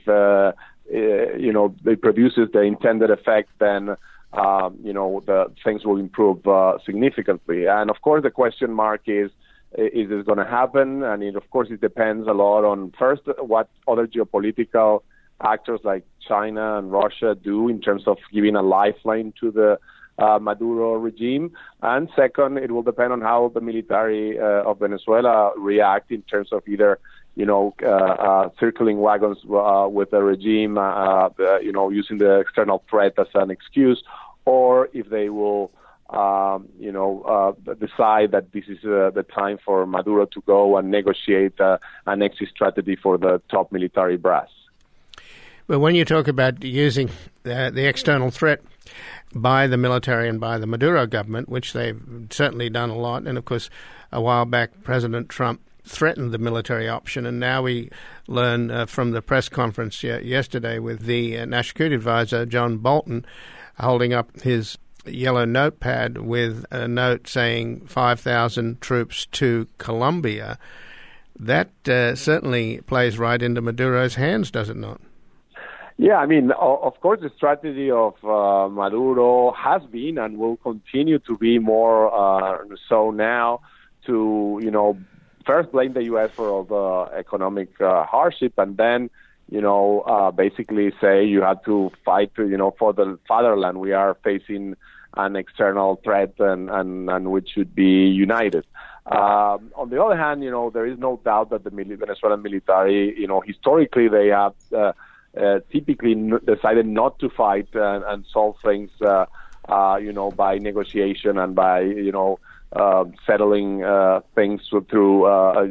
it produces the intended effect, then the things will improve significantly. And of course, the question mark is this going to happen? And it depends a lot on, first, what other geopolitical actors like China and Russia do in terms of giving a lifeline to the Maduro regime. And second, it will depend on how the military of Venezuela react in terms of either circling wagons with the regime, using the external threat as an excuse, or if they will decide that this is the time for Maduro to go and negotiate an exit strategy for the top military brass. But when you talk about using the external threat by the military and by the Maduro government, which they've certainly done a lot, and of course a while back President Trump threatened the military option, and now we learn from the press conference yesterday with the National Security Advisor, John Bolton, holding up his yellow notepad with a note saying 5,000 troops to Colombia. That certainly plays right into Maduro's hands, does it not? Yeah, I mean, of course, the strategy of Maduro has been and will continue to be more so now to, first blame the U.S. for all the economic hardship, and then, basically say you have to fight, for the fatherland. We are facing an external threat and we should be united. On the other hand, there is no doubt that the Venezuelan military, historically they have typically decided not to fight and solve things, by negotiation and by, settling things through,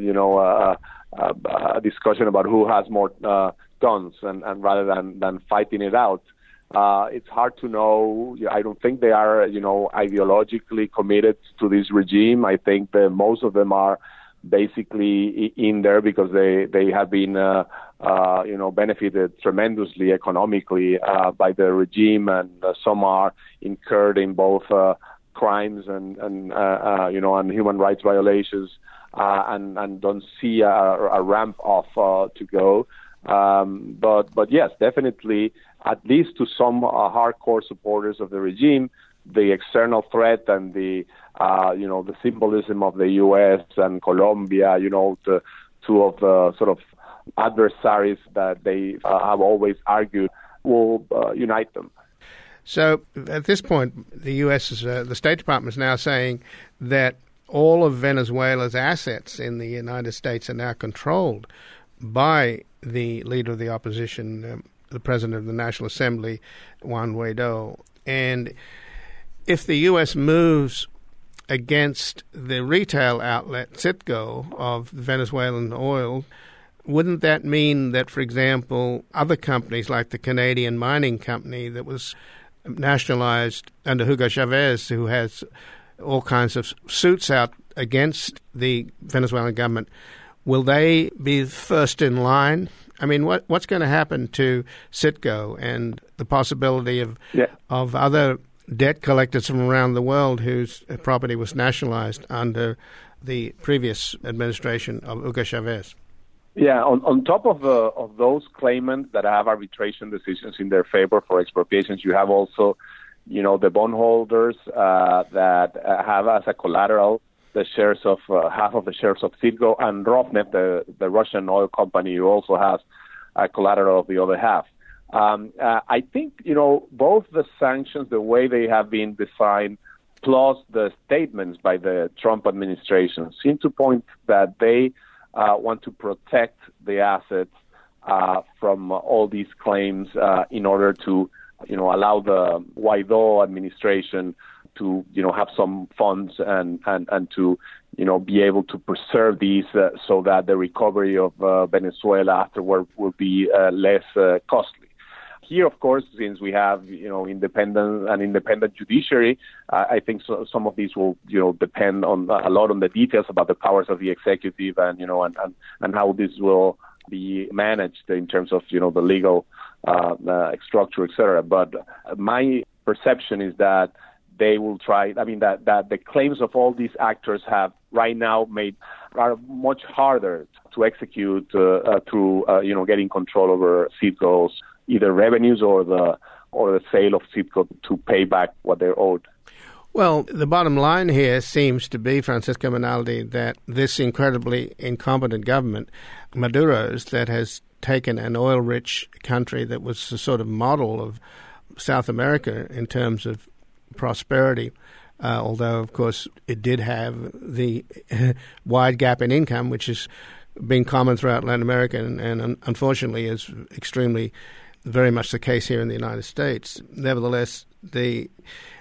a discussion about who has more guns and rather than fighting it out. It's hard to know. I don't think they are, ideologically committed to this regime. I think that most of them are basically in there because they have been, benefited tremendously economically by the regime, and some are incurred in both crimes and human rights violations, and don't see a ramp off to go. But yes, definitely, at least to some hardcore supporters of the regime, the external threat and the symbolism of the U.S. and Colombia, the two of the sort of adversaries that they have always argued will unite them. So at this point, the U.S. the State Department is now saying that all of Venezuela's assets in the United States are now controlled by the leader of the opposition, the president of the National Assembly, Juan Guaido. And if the U.S. moves against the retail outlet, Citgo, of Venezuelan oil, wouldn't that mean that, for example, other companies like the Canadian Mining Company that was nationalized under Hugo Chavez, who has all kinds of suits out against the Venezuelan government, will they be first in line? I mean, what's going to happen to Citgo and the possibility of other debt collectors from around the world whose property was nationalized under the previous administration of Hugo Chavez? Yeah, on top of those claimants that have arbitration decisions in their favor for expropriations, you have also, the bondholders that have as a collateral the shares of half of the shares of Citgo, and Rosneft, the Russian oil company, who also has a collateral of the other half. I think, both the sanctions, the way they have been designed, plus the statements by the Trump administration seem to point that they want to protect the assets from all these claims in order to, allow the Guaido administration to, have some funds and to, be able to preserve these so that the recovery of Venezuela afterward will be less costly. Here, of course, since we have, independent judiciary, I think some of these will, depend on a lot on the details about the powers of the executive and, and how this will be managed in terms of, the legal structure, et cetera. But my perception is that they will try, that the claims of all these actors have right now are much harder to execute through, getting control over Citgo's either revenues or the sale of Citgo to pay back what they're owed. Well, the bottom line here seems to be, Francisco Minaldi, that this incredibly incompetent government, Maduro's, that has taken an oil-rich country that was a sort of model of South America in terms of prosperity, although, of course, it did have the wide gap in income, which has been common throughout Latin America and unfortunately is extremely very much the case here in the United States. Nevertheless,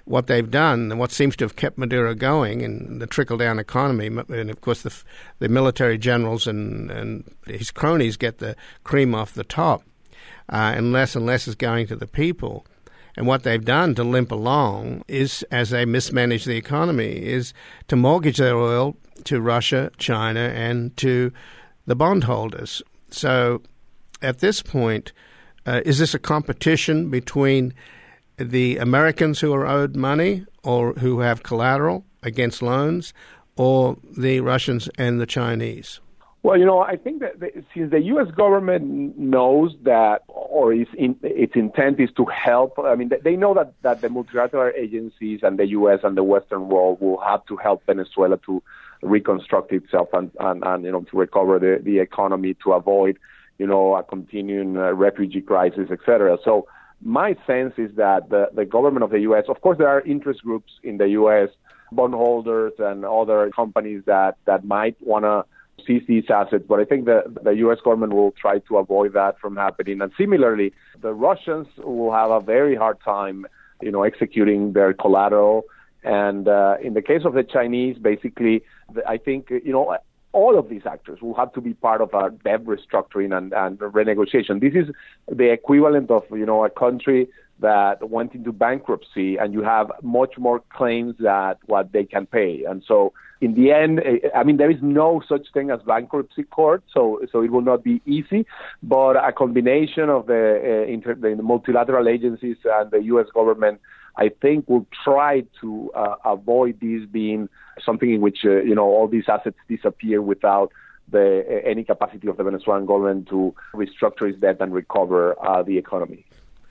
what they've done and what seems to have kept Maduro going in the trickle-down economy, and of course the military generals and his cronies get the cream off the top, and less is going to the people. And what they've done to limp along is, as they mismanage the economy, is to mortgage their oil to Russia, China, and to the bondholders. So at this point, is this a competition between the Americans who are owed money or who have collateral against loans, or the Russians and the Chinese? Well, I think that since the U.S. government knows that, or its intent is to help, I mean, they know that the multilateral agencies and the U.S. and the Western world will have to help Venezuela to reconstruct itself and to recover the economy, to avoid, a continuing refugee crisis, etc. So my sense is that the government of the U.S., of course, there are interest groups in the U.S., bondholders and other companies that might want to seize these assets, but I think the U.S. government will try to avoid that from happening. And similarly, the Russians will have a very hard time, executing their collateral. And in the case of the Chinese, basically, I think, all of these actors will have to be part of a debt restructuring and renegotiation. This is the equivalent of, a country that went into bankruptcy and you have much more claims than what they can pay. And so in the end, I mean, there is no such thing as bankruptcy court, so it will not be easy. But a combination of the multilateral agencies and the U.S. government, I think, will try to avoid this being something in which all these assets disappear without any capacity of the Venezuelan government to restructure its debt and recover the economy.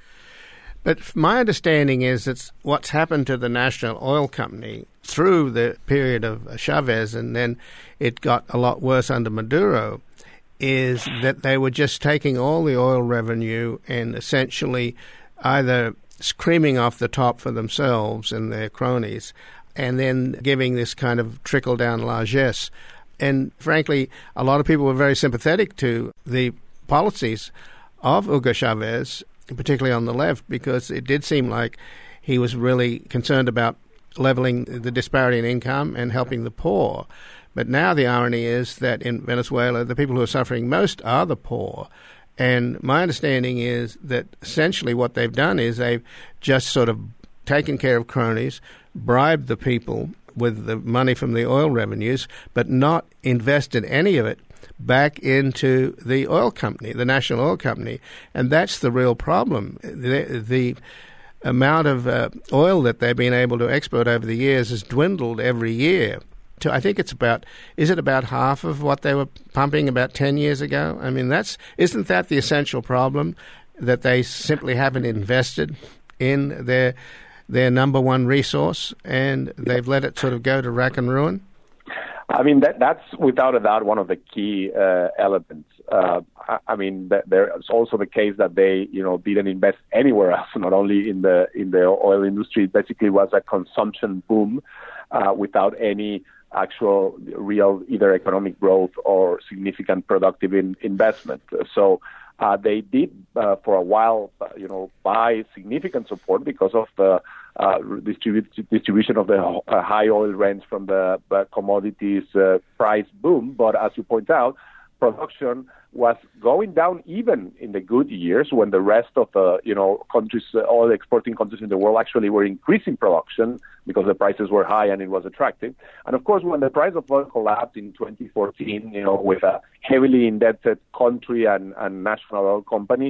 But my understanding is that what's happened to the National Oil Company through the period of Chavez, and then it got a lot worse under Maduro, is that they were just taking all the oil revenue and essentially either screaming off the top for themselves and their cronies, and then giving this kind of trickle-down largesse. And frankly, a lot of people were very sympathetic to the policies of Hugo Chavez, particularly on the left, because it did seem like he was really concerned about leveling the disparity in income and helping the poor. But now the irony is that in Venezuela, the people who are suffering most are the poor. And my understanding is that essentially what they've done is they've just sort of taken care of cronies, bribed the people with the money from the oil revenues, but not invested any of it back into the oil company, the National Oil Company. And that's the real problem. The amount of oil that they've been able to export over the years has dwindled every year. I think it's about half of what they were pumping about 10 years ago? I mean, isn't that the essential problem, that they simply haven't invested in their number one resource and they've let it sort of go to rack and ruin? I mean, that's without a doubt one of the key elements. I mean, there's also the case that they, didn't invest anywhere else, not only in the oil industry. It basically was a consumption boom without any actual real either economic growth or significant productive investment. So they did for a while, buy significant support because of the distribution of the high oil rents from the commodities price boom. But as you point out, production was going down even in the good years when the rest of the countries, all exporting countries in the world actually were increasing production because the prices were high and it was attractive. And of course, when the price of oil collapsed in 2014, with a heavily indebted country and national oil company,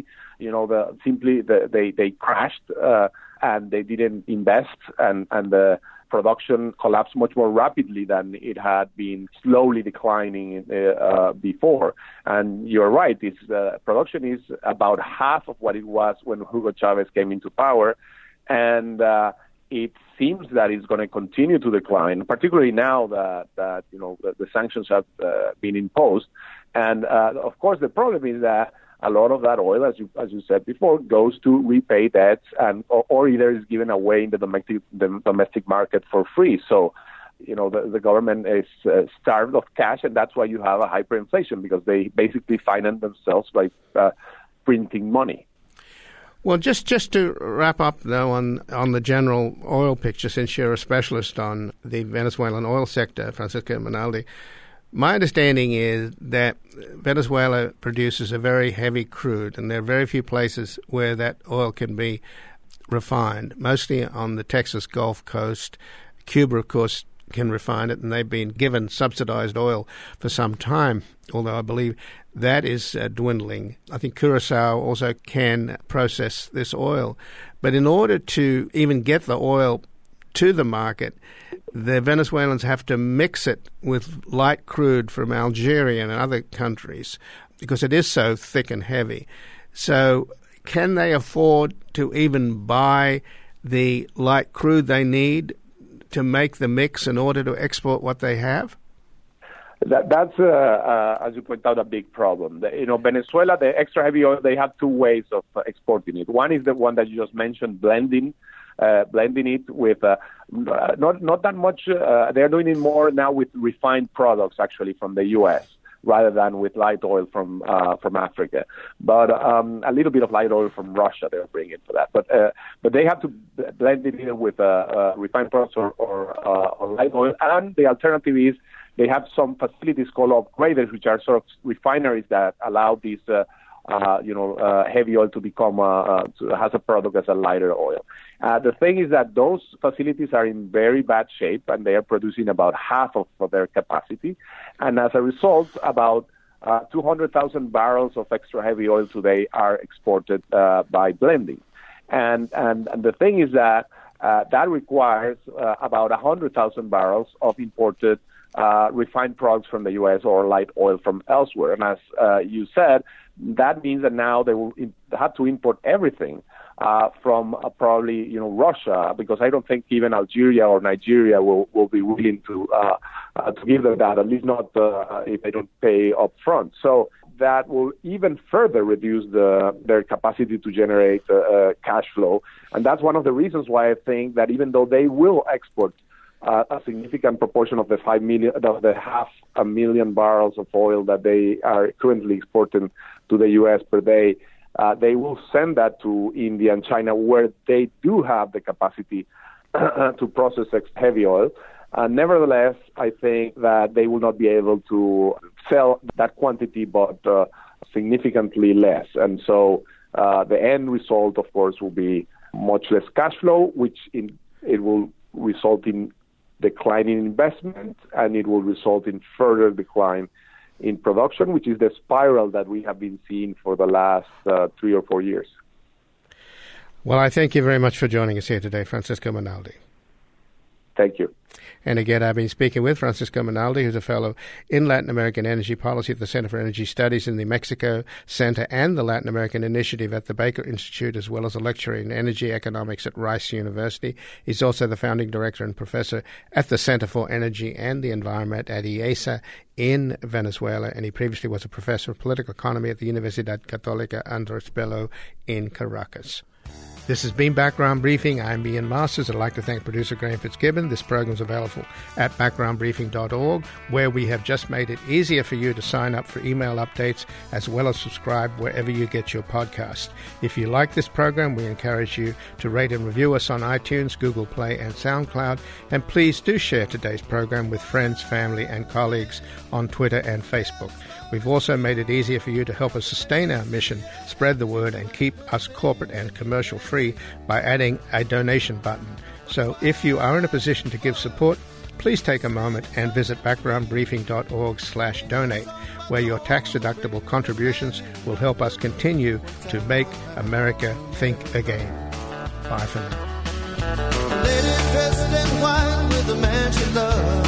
they crashed and they didn't invest, and the production collapsed much more rapidly than it had been slowly declining before. And you're right, production is about half of what it was when Hugo Chavez came into power, and it seems that it's going to continue to decline, particularly now that the sanctions have been imposed. And of course, the problem is that a lot of that oil, as you said before, goes to repay debts or either is given away in the domestic market for free. So, the government is starved of cash, and that's why you have a hyperinflation, because they basically finance themselves by printing money. Well, just to wrap up, though, on the general oil picture, since you're a specialist on the Venezuelan oil sector, Francisco Mainaldi, my understanding is that Venezuela produces a very heavy crude, and there are very few places where that oil can be refined, mostly on the Texas Gulf Coast. Cuba, of course, can refine it, and they've been given subsidized oil for some time, although I believe that is dwindling. I think Curacao also can process this oil. But in order to even get the oil to the market, the Venezuelans have to mix it with light crude from Algeria and other countries because it is so thick and heavy. So can they afford to even buy the light crude they need to make the mix in order to export what they have? That's, as you point out, a big problem. Venezuela, the extra heavy oil, they have two ways of exporting it. One is the one that you just mentioned, blending it with not that much. They're doing it more now with refined products, actually, from the U.S. rather than with light oil from Africa. But a little bit of light oil from Russia they're bringing for that. But they have to blend it either with refined products or light oil. And the alternative is they have some facilities called upgraders, which are sort of refineries that allow these heavy oil to become has a product as a lighter oil. The thing is that those facilities are in very bad shape, and they are producing about half of their capacity. And as a result, about 200,000 barrels of extra heavy oil today are exported by blending. And the thing is that that requires about 100,000 barrels of imported refined products from the U.S. or light oil from elsewhere. And as you said, that means that now they will have to import everything from probably Russia, because I don't think even Algeria or Nigeria will be willing to give them that, at least not if they don't pay up front. So that will even further reduce their capacity to generate cash flow. And that's one of the reasons why I think that even though they will export a significant proportion of the 500,000 barrels of oil that they are currently exporting to the U.S. per day, they will send that to India and China, where they do have the capacity to process heavy oil. Nevertheless, I think that they will not be able to sell that quantity, but significantly less. And so the end result, of course, will be much less cash flow, which it will result in decline in investment, and it will result in further decline in production, which is the spiral that we have been seeing for the last 3 or 4 years. Well, I thank you very much for joining us here today, Francisco Mainaldi. Thank you. And again, I've been speaking with Francisco Mainaldi, who's a fellow in Latin American Energy Policy at the Center for Energy Studies in the Mexico Center and the Latin American Initiative at the Baker Institute, as well as a lecturer in energy economics at Rice University. He's also the founding director and professor at the Center for Energy and the Environment at IESA in Venezuela, and he previously was a professor of political economy at the Universidad Católica Andrés Bello in Caracas. This has been Background Briefing. I'm Ian Masters. I'd like to thank producer Graham Fitzgibbon. This program is available at backgroundbriefing.org, where we have just made it easier for you to sign up for email updates as well as subscribe wherever you get your podcast. If you like this program, we encourage you to rate and review us on iTunes, Google Play, and SoundCloud. And please do share today's program with friends, family, and colleagues on Twitter and Facebook. We've also made it easier for you to help us sustain our mission, spread the word, and keep us corporate and commercial free by adding a donation button. So if you are in a position to give support, please take a moment and visit backgroundbriefing.org/donate, where your tax-deductible contributions will help us continue to make America think again. Bye for now. A lady dressed in white with a man she loves.